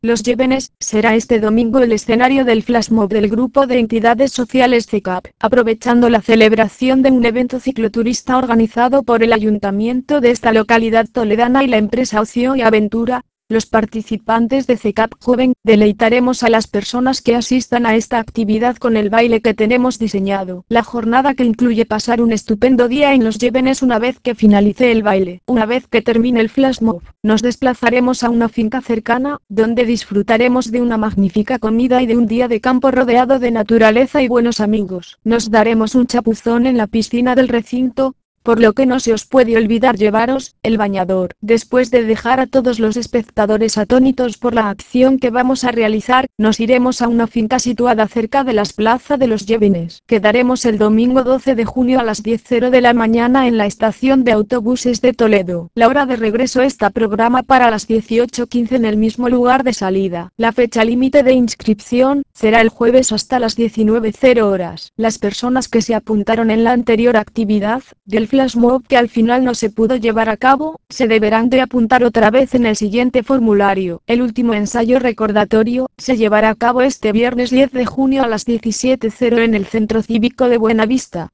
Los Llévenes será este domingo el escenario del flashmob del grupo de entidades sociales CECAP, aprovechando la celebración de un evento cicloturista organizado por el ayuntamiento de esta localidad toledana y la empresa Ocio y Aventura. Los participantes de CECAP Joven deleitaremos a las personas que asistan a esta actividad con el baile que tenemos diseñado. La jornada, que incluye pasar un estupendo día en Los Llévenes una vez que finalice el baile. Una vez que termine el flashmob, nos desplazaremos a una finca cercana, donde disfrutaremos de una magnífica comida y de un día de campo rodeado de naturaleza y buenos amigos. Nos daremos un chapuzón en la piscina del recinto, por lo que no se os puede olvidar llevaros el bañador. Después de dejar a todos los espectadores atónitos por la acción que vamos a realizar, nos iremos a una finca situada cerca de las plazas de Los Llévenes. Quedaremos el domingo 12 de junio a las 10:00 de la mañana en la estación de autobuses de Toledo. La hora de regreso está programada para las 18:15 en el mismo lugar de salida. La fecha límite de inscripción será el jueves hasta las 19:00 horas. Las personas que se apuntaron en la anterior actividad del flashmob que al final no se pudo llevar a cabo, se deberán de apuntar otra vez en el siguiente formulario. El último ensayo recordatorio se llevará a cabo este viernes 10 de junio a las 17:00 en el Centro Cívico de Buenavista.